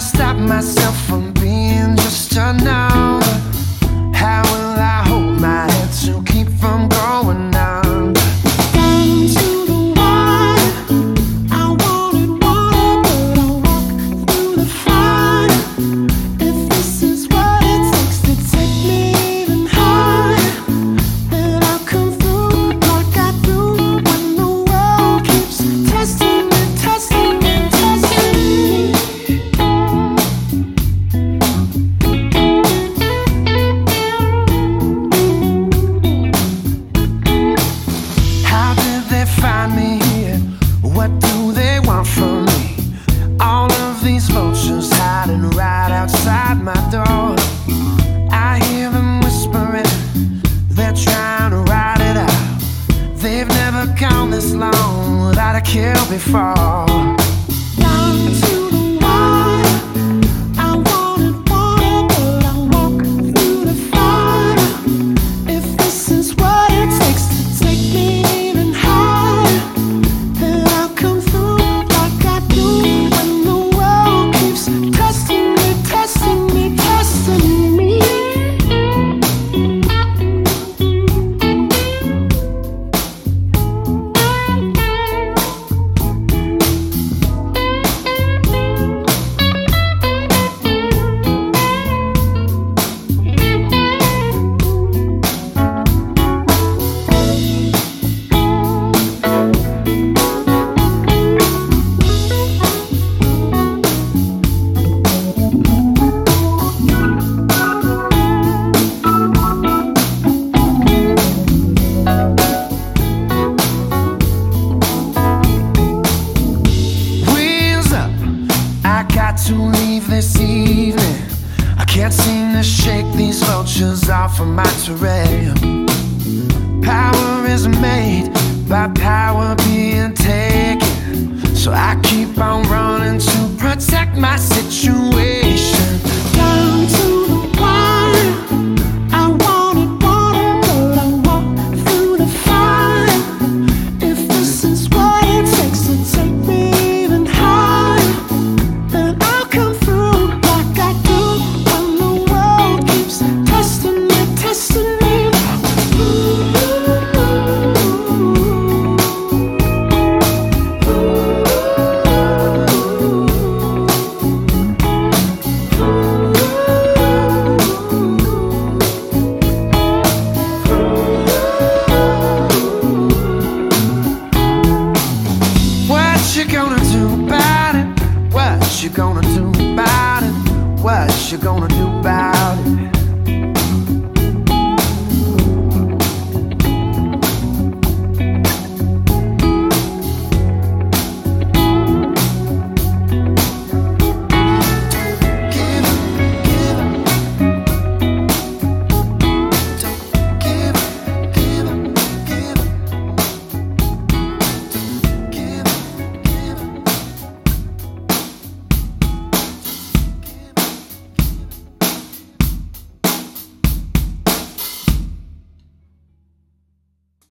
stop myself from being just a number? How will I hold my head to keep from going on? Down to the water, I wanted water, but I'll walk through the fire. If this is what it takes to take me even higher, then I'll come through like I do when the world keeps testing me, testing me, testing me. How did they find me here? What do they want from me? All of these vultures hiding right outside my door. I hear them whispering, they're trying to ride it out. They've never gone this long without a kill before. Down to the water, I wanted water, but I'll walk through the fire. If this is what it takes to take me even higher, then I'll come through like I do when the world keeps testing me, testing me, testing me. Wheels up, I got to leave this evening. I can't seem to shake these vultures off of my terrain. Power is made by power being taken, so I keep on running to protect my situation. Down to the water, I wanted water, but I'll walk through the fire. If this is what it takes to take me even higher, then I'll come through like I do when the world keeps testing me, testing me. What you gonna do about it? What you gonna do about it? What you gonna do about it?